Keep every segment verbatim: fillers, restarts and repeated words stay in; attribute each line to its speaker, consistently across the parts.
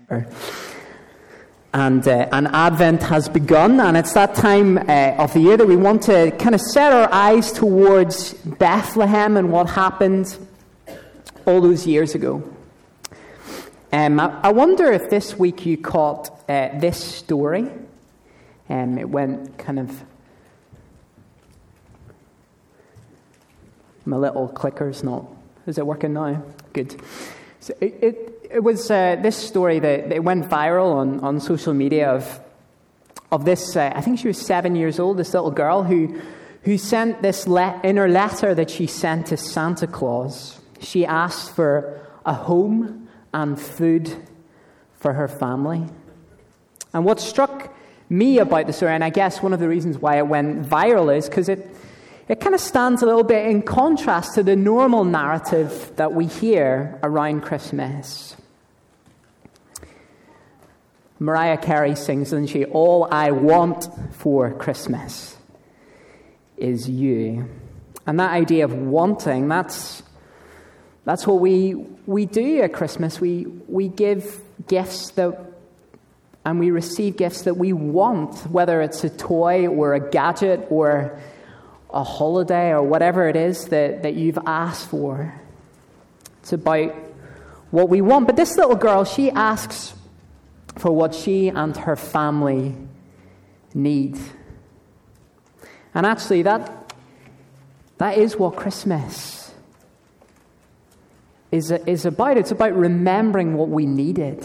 Speaker 1: And, uh, and Advent has begun, and it's that time uh, of the year that we want to kind of set our eyes towards Bethlehem and what happened all those years ago. Um, I, I wonder if this week you caught uh, this story. Um, it went kind of... My little clicker's not... Is it working now? Good. So it, it, it was uh, this story that it went viral on, on social media of of this. Uh, I think she was seven years old. This little girl who who sent this le- in her letter that she sent to Santa Claus. She asked for a home and food for her family. And what struck me about the story, and I guess one of the reasons why it went viral, is because it. It kind of stands a little bit in contrast to the normal narrative that we hear around Christmas. Mariah Carey sings, doesn't she? All I want for Christmas is you. And that idea of wanting, that's that's what we we do at Christmas. We we give gifts that and we receive gifts that we want, whether it's a toy or a gadget or a holiday or whatever it is that, that you've asked for. It's about what we want. But this little girl, she asks for what she and her family need. And actually, that that is what Christmas is, is about. It's about remembering what we needed.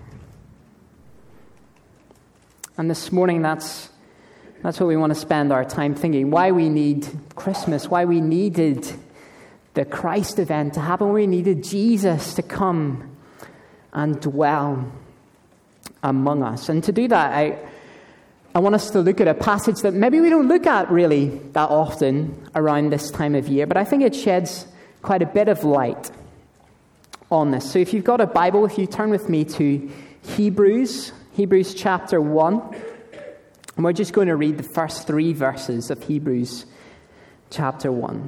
Speaker 1: And this morning, that's That's what we want to spend our time thinking. Why we need Christmas. Why we needed the Christ event to happen. We needed Jesus to come and dwell among us. And to do that, I, I want us to look at a passage that maybe we don't look at really that often around this time of year. But I think it sheds quite a bit of light on this. So if you've got a Bible, if you turn with me to Hebrews, Hebrews chapter one. And we're just going to read the first three verses of Hebrews chapter one.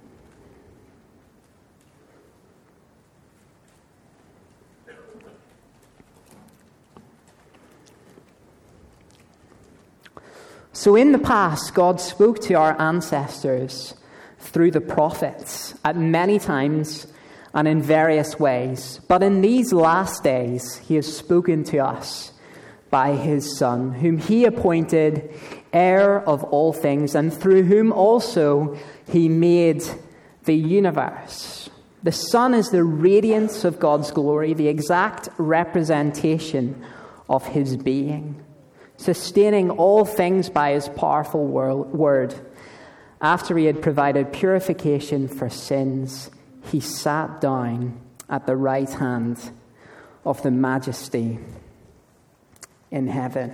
Speaker 1: So in the past, God spoke to our ancestors through the prophets at many times and in various ways. But in these last days, he has spoken to us by his Son, whom he appointed heir of all things, and through whom also he made the universe. The Son is the radiance of God's glory, the exact representation of his being, sustaining all things by his powerful word. After he had provided purification for sins, he sat down at the right hand of the Majesty in heaven.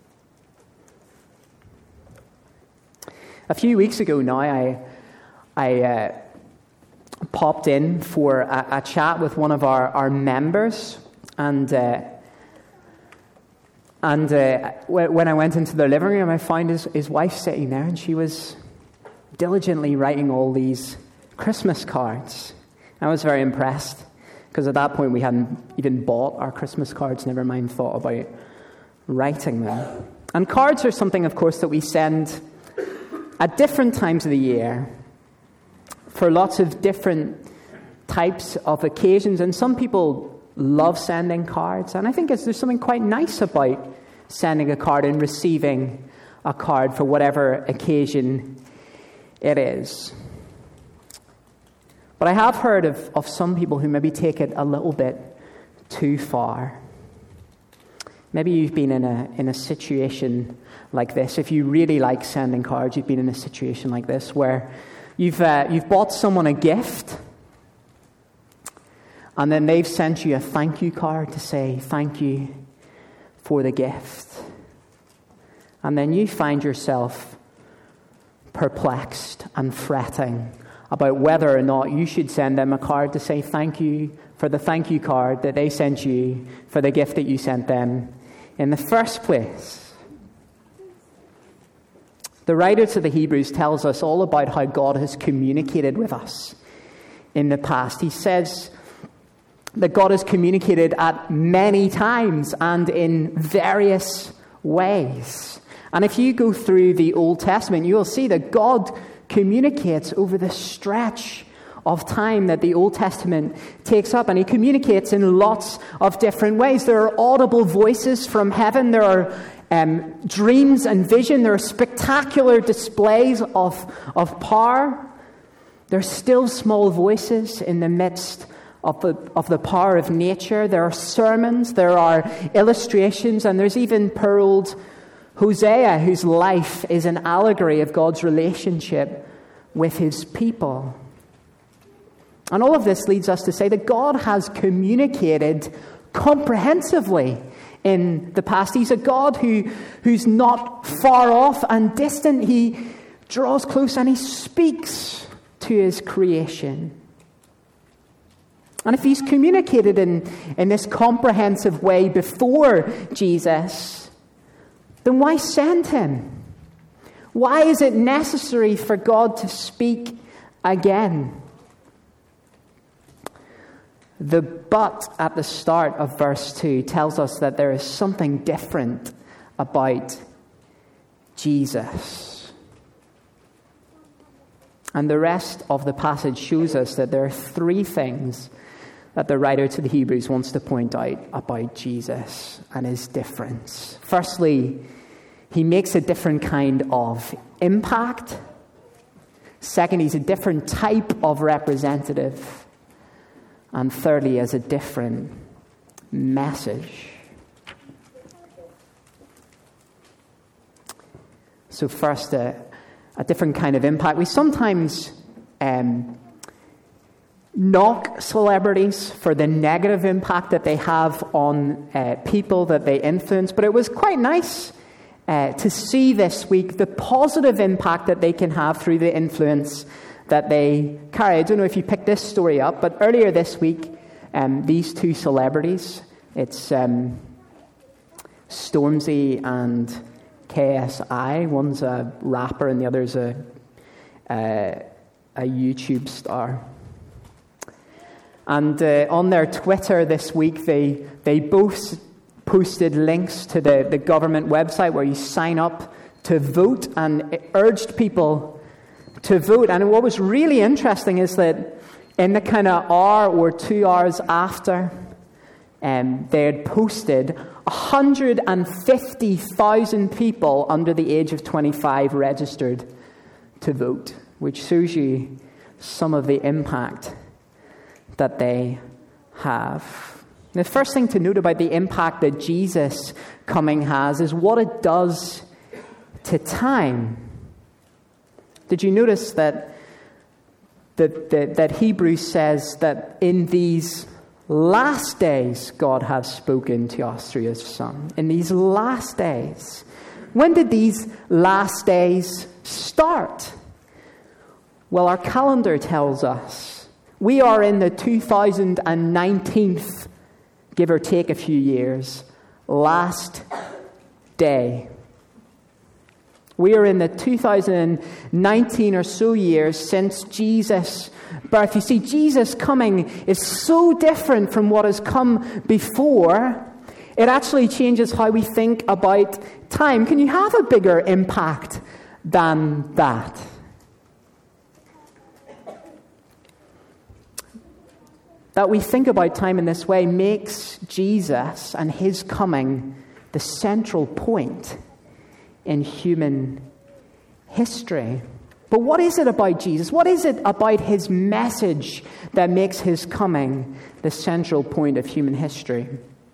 Speaker 1: A few weeks ago now, I I uh, popped in for a, a chat with one of our, our members, and uh, and uh, when I went into the living room, I found his, his wife sitting there, and she was diligently writing all these Christmas cards. I was very impressed, because at that point we hadn't even bought our Christmas cards, never mind thought about writing them. And cards are something, of course, that we send at different times of the year for lots of different types of occasions. And some people love sending cards, and I think it's, there's something quite nice about sending a card and receiving a card for whatever occasion it is. But I have heard of, of some people who maybe take it a little bit too far. Maybe you've been in a in a situation like this. If you really like sending cards, you've been in a situation like this where you've uh, you've bought someone a gift, and then they've sent you a thank you card to say thank you for the gift, and then you find yourself perplexed and fretting about whether or not you should send them a card to say thank you for the thank you card that they sent you for the gift that you sent them in the first place. The writer to the Hebrews tells us all about how God has communicated with us in the past. He says that God has communicated at many times and in various ways. And if you go through the Old Testament, you will see that God communicates over the stretch of time that the Old Testament takes up, and he communicates in lots of different ways. There are audible voices from heaven. There are um, dreams and vision. There are spectacular displays of, of power. There are still small voices in the midst of the, of the power of nature. There are sermons, there are illustrations, and there's even poor old Hosea, whose life is an allegory of God's relationship with his people. And all of this leads us to say that God has communicated comprehensively in the past. He's a God who, who's not far off and distant. He draws close and he speaks to his creation. And if he's communicated in, in this comprehensive way before Jesus, then why send him? Why is it necessary for God to speak again? The but at the start of verse two tells us that there is something different about Jesus. And the rest of the passage shows us that there are three things that the writer to the Hebrews wants to point out about Jesus and his difference. Firstly, he makes a different kind of impact. Second, he's a different type of representative. And thirdly, as a different message. So first, a, a different kind of impact. We sometimes um, knock celebrities for the negative impact that they have on uh, people that they influence, but it was quite nice uh, to see this week the positive impact that they can have through the influence that they carry. I don't know if you picked this story up, but earlier this week, um, these two celebrities, it's um, Stormzy and K S I. One's a rapper and the other's a, a, a YouTube star. And uh, on their Twitter this week, they they both posted links to the, the government website where you sign up to vote, and it urged people to vote. And what was really interesting is that in the kind of hour or two hours after um, they had posted, one hundred fifty thousand people under the age of twenty-five registered to vote, which shows you some of the impact that they have. The first thing to note about the impact that Jesus coming has is what it does to time. Did you notice that, that, that, that Hebrews says that in these last days God has spoken to us through his Son? In these last days. When did these last days start? Well, our calendar tells us we are in the two thousand nineteenth, give or take a few years, last day. We are in the two thousand nineteen or so years since Jesus' birth. You see, Jesus coming is so different from what has come before. It actually changes how we think about time. Can you have a bigger impact than that? That we think about time in this way makes Jesus and his coming the central point in human history. But what is it about Jesus? What is it about his message that makes his coming the central point of human history?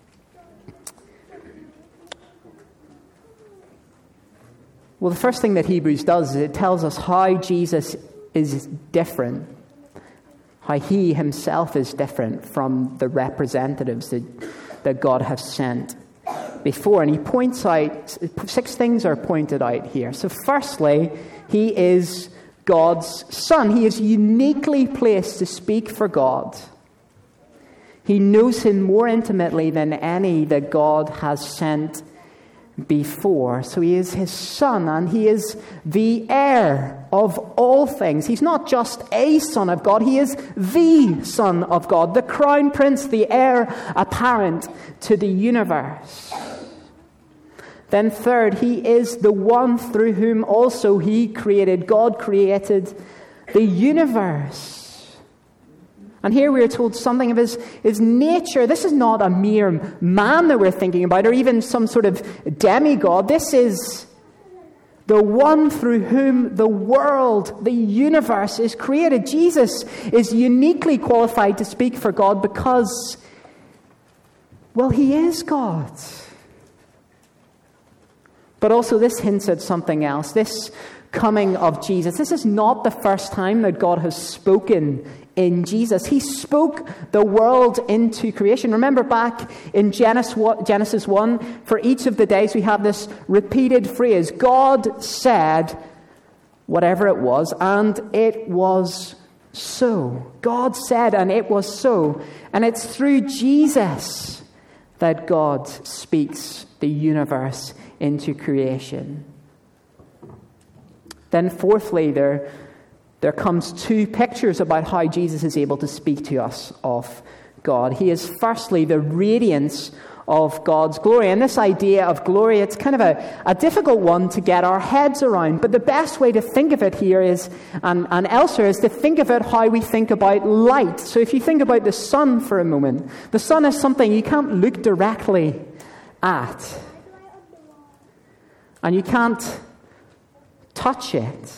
Speaker 1: Well, the first thing that Hebrews does is it tells us how Jesus is different, how he himself is different from the representatives that, that God has sent before. And he points out, six things are pointed out here. So firstly, he is God's Son. He is uniquely placed to speak for God. He knows him more intimately than any that God has sent before. So he is his son, and he is the heir of all things. He's not just a son of God, he is the Son of God, the crown prince, the heir apparent to the universe. Then third, he is the one through whom also he created, God created the universe. And here we are told something of his, his nature. This is not a mere man that we're thinking about, or even some sort of demigod. This is the one through whom the world, the universe is created. Jesus is uniquely qualified to speak for God because, well, he is God. But also this hints at something else. This coming of Jesus. This is not the first time that God has spoken in Jesus. He spoke the world into creation. Remember back in Genesis one, for each of the days we have this repeated phrase, God said whatever it was, and it was so. God said, and it was so. And it's through Jesus that God speaks the universe into creation. Then fourthly, there, there comes two pictures about how Jesus is able to speak to us of God. He is firstly the radiance of God's glory. And this idea of glory, it's kind of a, a difficult one to get our heads around. But the best way to think of it here is, and, and elsewhere, is to think of it how we think about light. So if you think about the sun for a moment, the sun is something you can't look directly at. And you can't touch it.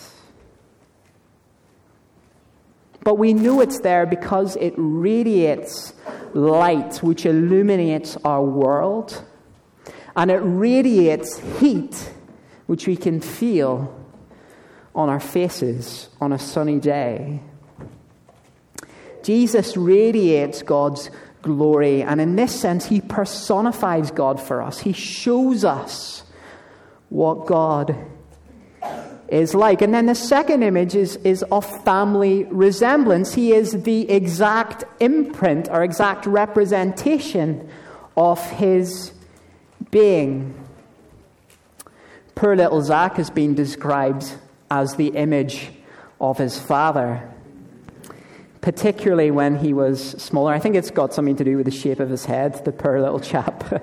Speaker 1: But we know it's there because it radiates light, which illuminates our world. And it radiates heat, which we can feel on our faces on a sunny day. Jesus radiates God's glory, and in this sense, he personifies God for us. He shows us what God is like. And then the second image is, is of family resemblance. He is the exact imprint or exact representation of his being. Poor little Zach has been described as the image of his father, particularly when he was smaller. I think it's got something to do with the shape of his head, the poor little chap.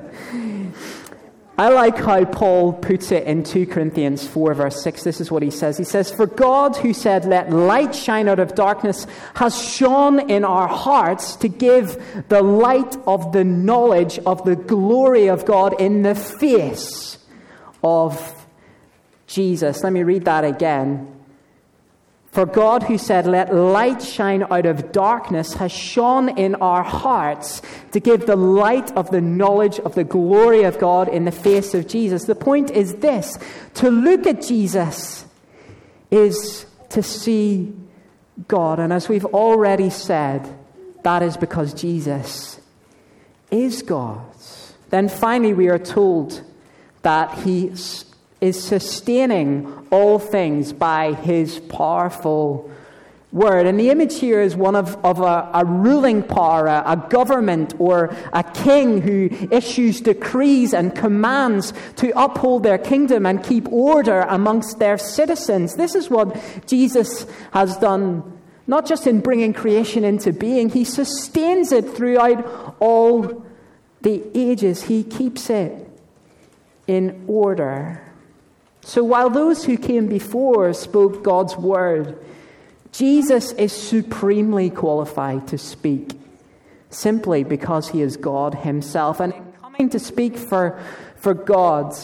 Speaker 1: I like how Paul puts it in two Corinthians four, verse six. This is what he says. He says, "For God, who said, 'Let light shine out of darkness,' has shone in our hearts to give the light of the knowledge of the glory of God in the face of Jesus." Let me read that again. "For God, who said, 'Let light shine out of darkness,' has shone in our hearts to give the light of the knowledge of the glory of God in the face of Jesus." The point is this: to look at Jesus is to see God. And as we've already said, that is because Jesus is God. Then finally, we are told that he is sustaining all things by his powerful word. And the image here is one of, of a, a ruling power, a, a government, or a king who issues decrees and commands to uphold their kingdom and keep order amongst their citizens. This is what Jesus has done, not just in bringing creation into being. He sustains it throughout all the ages. He keeps it in order. So while those who came before spoke God's word, Jesus is supremely qualified to speak simply because he is God himself. And in coming to speak for, for God,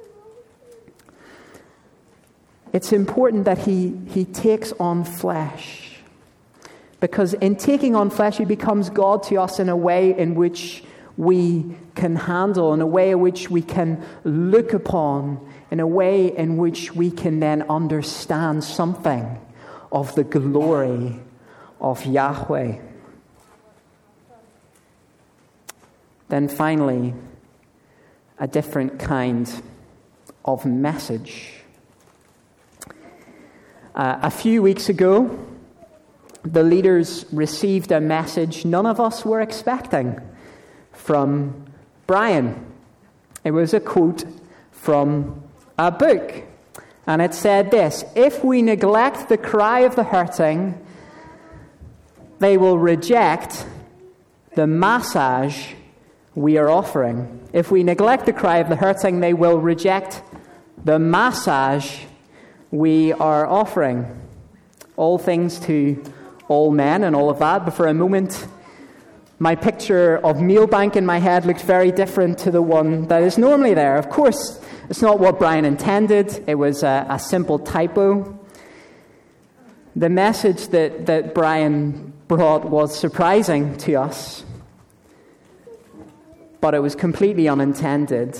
Speaker 1: it's important that he, he takes on flesh. Because in taking on flesh, he becomes God to us in a way in which we can handle, in a way in which we can look upon, in a way in which we can then understand something of the glory of Yahweh. Then finally, a different kind of message. Uh, a few weeks ago, the leaders received a message none of us were expecting from Brian. It was a quote from a book. And it said this: if we neglect the cry of the hurting, they will reject the massage we are offering. If we neglect the cry of the hurting, they will reject the massage we are offering. All things to all men and all of that. But for a moment, my picture of Mealbank in my head looked very different to the one that is normally there. Of course, it's not what Brian intended. It was a, a simple typo. The message that, that Brian brought was surprising to us, but it was completely unintended.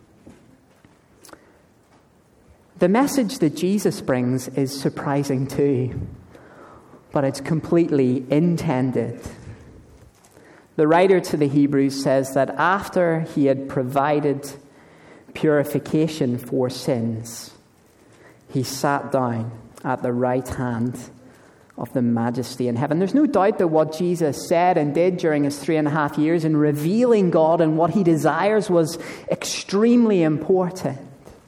Speaker 1: The message that Jesus brings is surprising too, but it's completely intended. The writer to the Hebrews says that after he had provided purification for sins, he sat down at the right hand of the Majesty in heaven. There's no doubt that what Jesus said and did during his three and a half years in revealing God and what he desires was extremely important.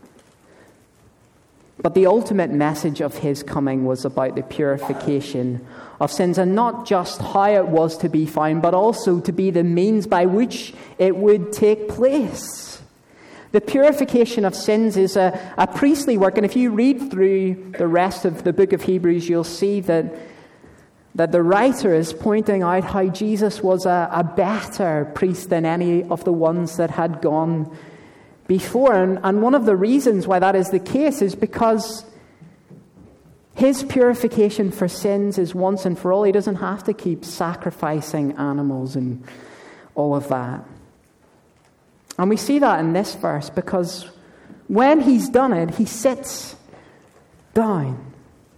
Speaker 1: But the ultimate message of his coming was about the purification of sins, and not just how it was to be found, but also to be the means by which it would take place. The purification of sins is a, a priestly work, and if you read through the rest of the book of Hebrews, you'll see that, that the writer is pointing out how Jesus was a, a better priest than any of the ones that had gone before. And, and one of the reasons why that is the case is because his purification for sins is once and for all. He doesn't have to keep sacrificing animals and all of that. And we see that in this verse, because when he's done it, he sits down.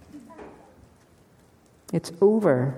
Speaker 1: It's over.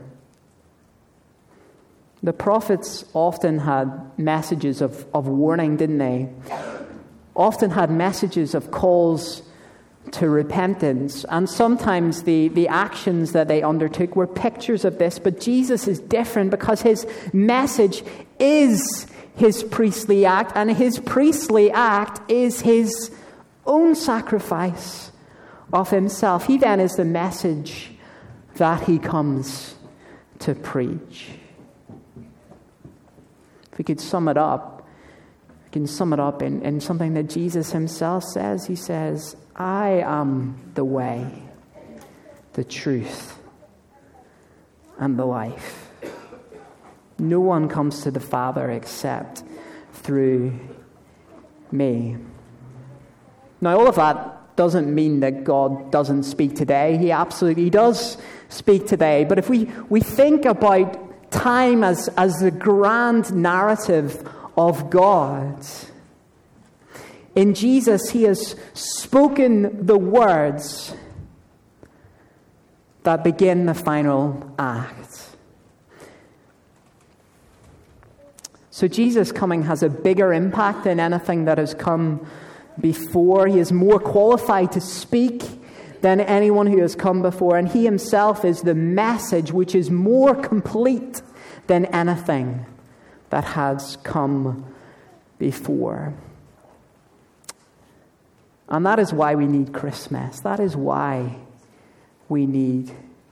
Speaker 1: The prophets often had messages of, of warning, didn't they? Often had messages of calls to repentance. And sometimes the, the actions that they undertook were pictures of this. But Jesus is different because his message is his priestly act, and his priestly act is his own sacrifice of himself. He then is the message that he comes to preach. If we could sum it up, we can sum it up in, in something that Jesus himself says. He says, I am the way, the truth, and the life. No one comes to the Father except through me. Now, all of that doesn't mean that God doesn't speak today. He absolutely does speak today. But if we, we think about time as, as the grand narrative of God, in Jesus, he has spoken the words that begin the final act. So Jesus' coming has a bigger impact than anything that has come before. He is more qualified to speak than anyone who has come before. And he himself is the message which is more complete than anything that has come before. And that is why we need Christmas. That is why we need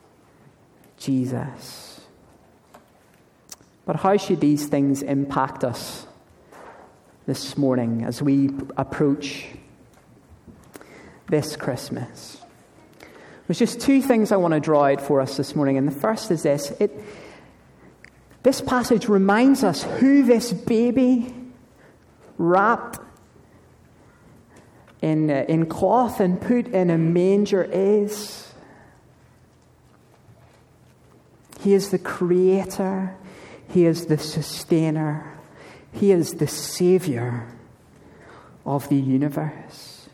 Speaker 1: Jesus. But how should these things impact us this morning as we approach this Christmas? There's just two things I want to draw out for us this morning. And the first is this. It, this passage reminds us who this baby wrapped in, uh, in cloth and put in a manger is. He is the creator. He is the sustainer. He is the Savior of the universe.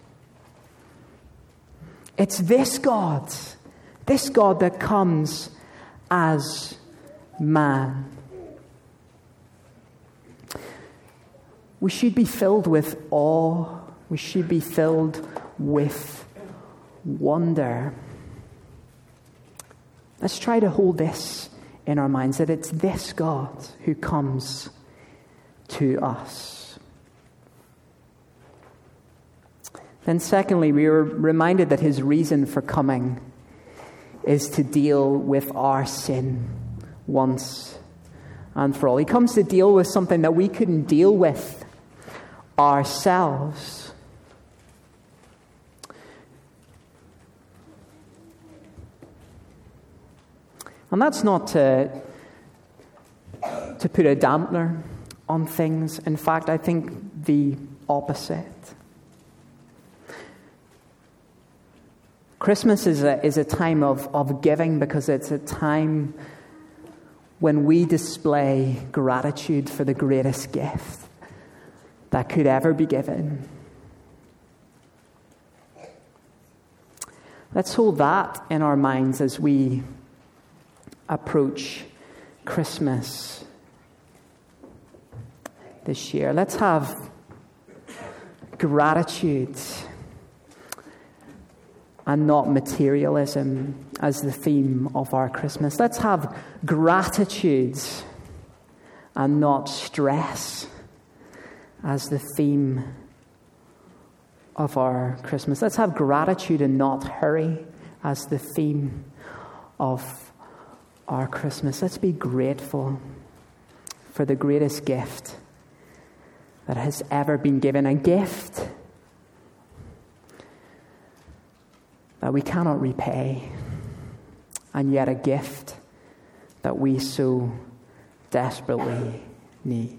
Speaker 1: It's this God, this God that comes as man. We should be filled with awe. We should be filled with wonder. Let's try to hold this in our minds, that it's this God who comes to us. Then secondly, we are reminded that his reason for coming is to deal with our sin once and for all. He comes to deal with something that we couldn't deal with ourselves. And that's not to, to put a dampener on things. In fact, I think the opposite. Christmas is a, is a time of, of giving because it's a time when we display gratitude for the greatest gift that could ever be given. Let's hold that in our minds as we approach Christmas this year. Let's have gratitude and not materialism as the theme of our Christmas. Let's have gratitude and not stress as the theme of our Christmas. Let's have gratitude and not hurry as the theme of our Christmas. Let's be grateful for the greatest gift that has ever been given, a gift that we cannot repay, and yet a gift that we so desperately need.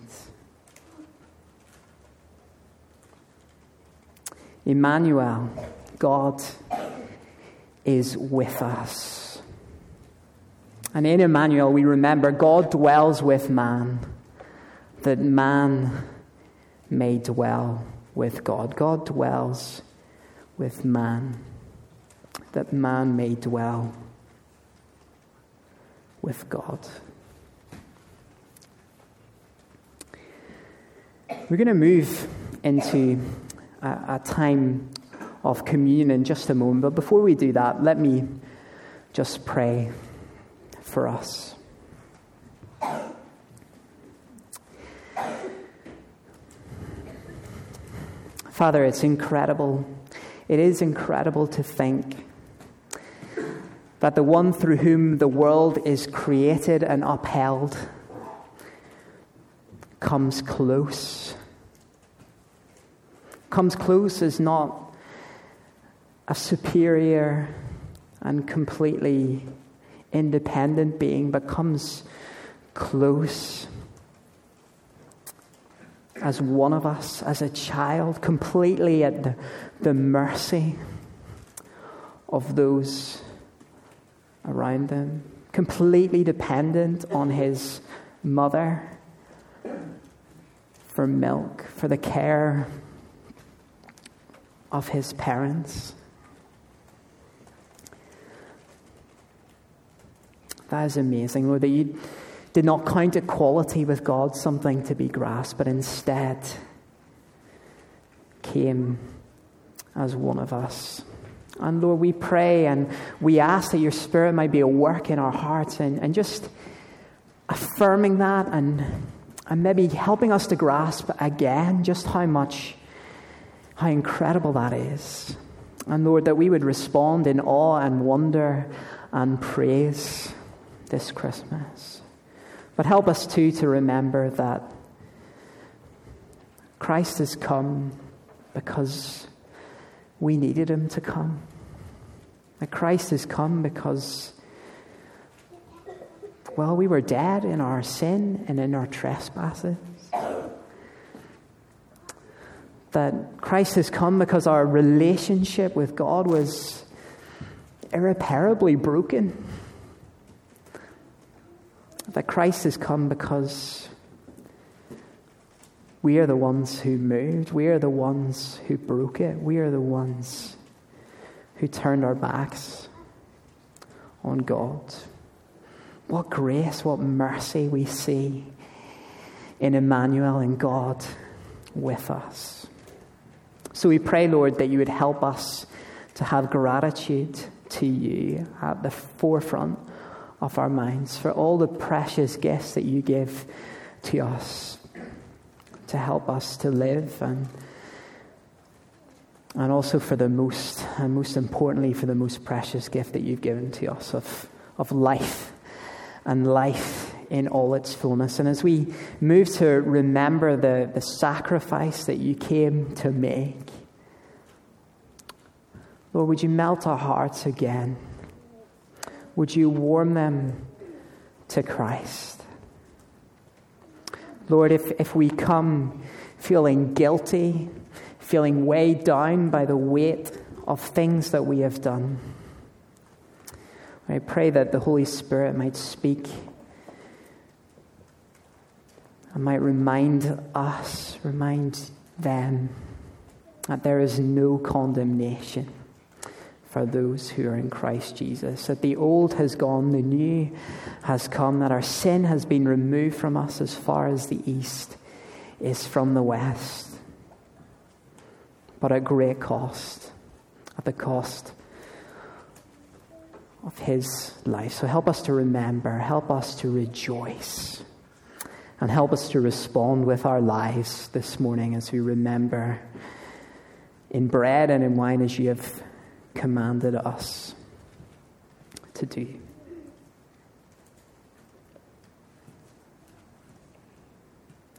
Speaker 1: Emmanuel, God is with us. And in Emmanuel we remember God dwells with man, that man may dwell with God. God dwells with man, that man may dwell with God. We're going to move into a, a time of communion in just a moment. But before we do that, let me just pray for us. Father, it's incredible. It is incredible to think that the one through whom the world is created and upheld comes close. Comes close is not a superior and completely independent being, but comes close as one of us, as a child, completely at the, the mercy of those around them, completely dependent on his mother for milk, for the care of his parents. That is amazing, Lord, that you did not count equality with God something to be grasped, but instead came as one of us. And Lord, we pray and we ask that your Spirit might be at work in our hearts and, and just affirming that and, and maybe helping us to grasp again just how much, how incredible that is. And Lord, that we would respond in awe and wonder and praise this Christmas. But help us too to remember that Christ has come because we needed him to come. That Christ has come because, well, we were dead in our sin and in our trespasses. That Christ has come because our relationship with God was irreparably broken. That Christ has come because we are the ones who moved. We are the ones who broke it. We are the ones who turned our backs on God. What grace, what mercy we see in Emmanuel and God with us. So we pray, Lord, that you would help us to have gratitude to you at the forefront of our minds for all the precious gifts that you give to us to help us to live and and also for the most, and most importantly, for the most precious gift that you've given to us of, of life, and life in all its fullness. And as we move to remember the, the sacrifice that you came to make, Lord, would you melt our hearts again? Would you warm them to Christ? Lord, if, if we come feeling guilty, feeling weighed down by the weight of things that we have done, I pray that the Holy Spirit might speak and might remind us, remind them that there is no condemnation for those who are in Christ Jesus. That the old has gone, the new has come, that our sin has been removed from us as far as the east is from the west. But at great cost, at the cost of his life. So help us to remember, help us to rejoice, and help us to respond with our lives this morning as we remember in bread and in wine as you have commanded us to do.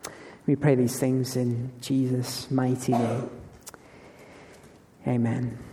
Speaker 1: We pray these things in Jesus' mighty name. Amen.